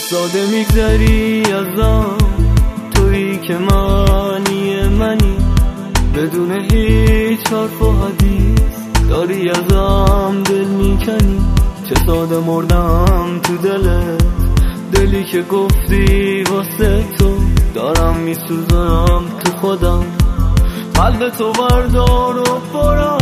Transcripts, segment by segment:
ساده میگذری ازم، تویی که منی بدون هیچ حرف و حدیث داری ازم دل میکنی. چه ساده مردم تو دلت، دلی که گفتی واسه تو دارم میسوزم تو خودم. قلب تو بردار و برو،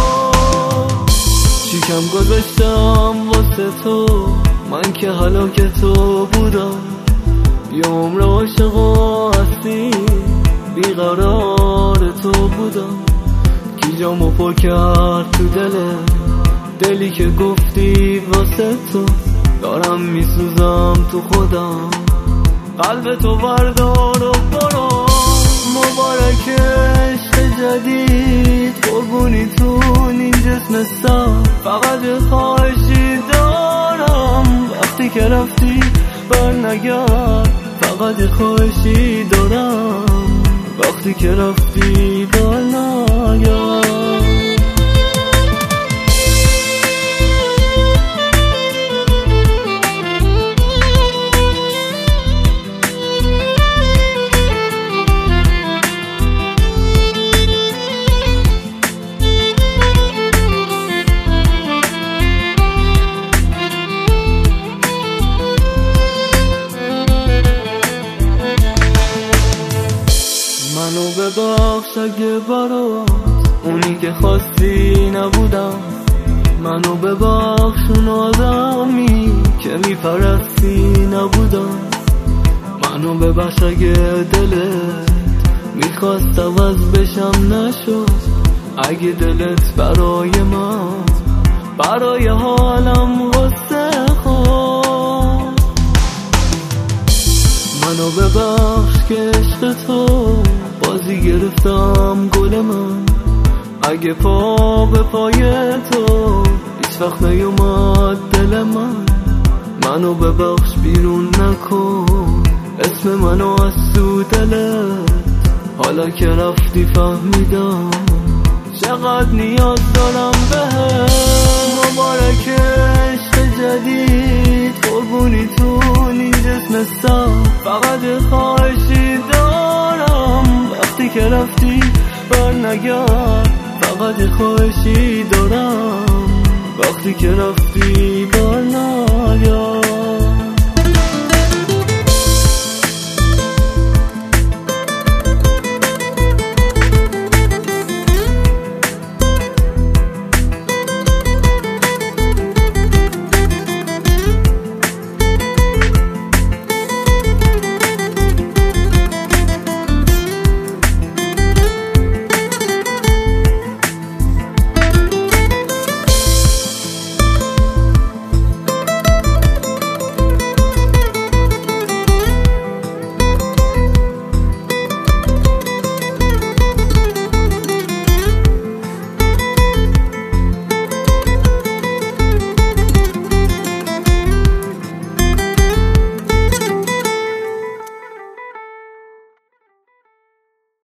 شیکم گذاشتم واسه تو، من که هلاک تو بودم. یه عمر عاشق و هستی بیقرار تو بودم. کی جامو پر کرد تو دلی که گفتی واسه تو دارم میسوزم تو خودم. قلب تو بردار و برو، مبارک عشق جدید، قربونی تون این جسم سم. فقط خواهشی دارم وقتی که رفتی بر نگرد. فقط خواهشی دارم وقتی که رفتی بر نگرد. منو ببخش اگه برات اونی که خواستی نبودم. منو ببخش اون آدمی که میپرستی نبودم. منو ببخش اگه دلت میخواست عوض بشم نشد. اگه دلت برای من، برای حالم غصه خود. منو ببخش که عشق تو بازی گرفتم گل من. اگه پا به پای تو هیچ وقت نیومد دل من. منو ببخش بیرون نکن اسم منو از تو دلت. حالا که رفتی فهمیدم چقدر نیاز دارم بهت. مبارک عشق جدید، قربونی تون این جسم سم. فقط خواهشی دارم وقتی که رفتی بر نگرد. فقط خواهشی دارم وقتی که رفتی